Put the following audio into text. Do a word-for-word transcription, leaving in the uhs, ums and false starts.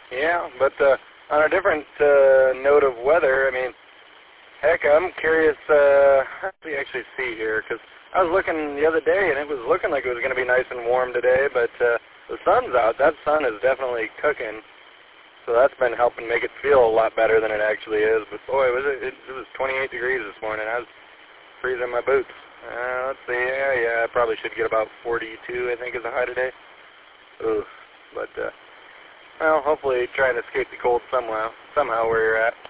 Yeah, but uh, on a different uh, note of weather, I mean, heck, I'm curious, uh, how do we actually see here? Because I was looking the other day, and it was looking like it was going to be nice and warm today, but uh, the sun's out. That sun is definitely cooking, so that's been helping make it feel a lot better than it actually is. But boy, was it, it, it was twenty-eight degrees this morning. I was freezing my boots. Uh, let's see, yeah, yeah, I probably should get about forty-two, I think, is the high today. Oof, but, uh, well, hopefully try and escape the cold somehow, somehow where you're at.